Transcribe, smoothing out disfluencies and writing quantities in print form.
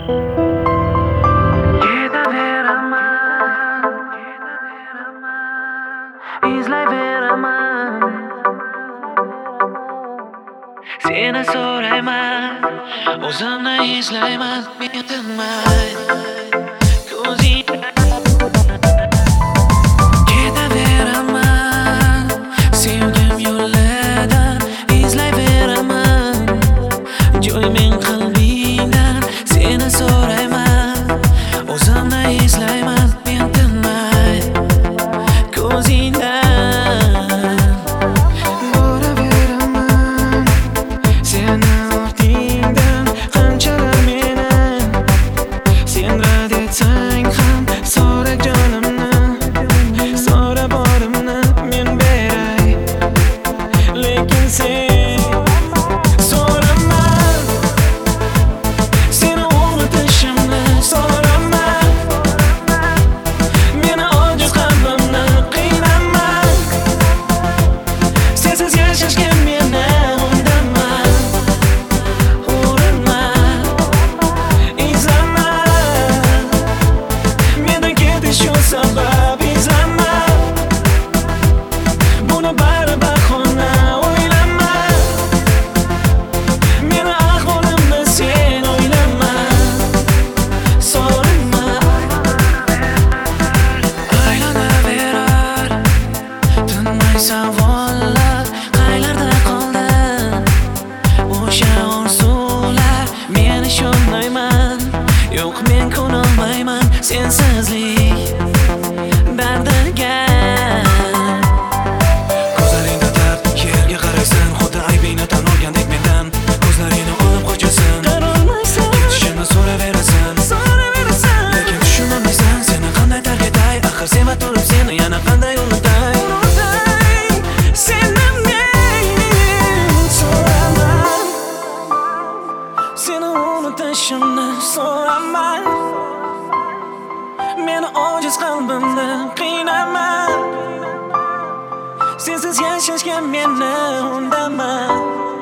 Ketaveraman, izlayveraman. Seni so'rayman, o'zimni izlayman, men tinmay ko'zing. Ketaveraman, sevgim yo'lidan izlayveraman. Joy men qalbingdan, seni so'rayman, o'zimni izlayman, men tinmay ko'zingdan. Boraveraman seni ortingdan, qanchalar meni sen rad etsang ham, so'ra jonimni, so'ra borimni men beray, lekin sen so'raman. Seni unutishimni so'raman, meni ojiz qalbimni qiynaman. Sensiz yashashga meni undaman, urinman, izlaman. Mendan ketish shu sabab izlaman. Buni bari bahona o'ylama, meni ahvolimni sen o'ylama, so'rama. Aylanaverar tinmay savollar, qaylarda qoldi o'sha orzular? Men ishonmayman, yo'q men ko'nolmayman sensizlik dardiga. Ko'zlaringda dard, yerga qaraysan, xuddi aybingni tan olgandek mendan. Ko'zlaringni olib qochasan, qarolmaysan, ketishimni so'raverasan, lekin tushunolmaysan, seni qanday tark etay? Axir sevib turib seni yana qanday unutay? Seni men so'raman, seni unutishimni so'raman, meni ojiz qalbimni qiynaman. Sensiz yashashga meni undaman.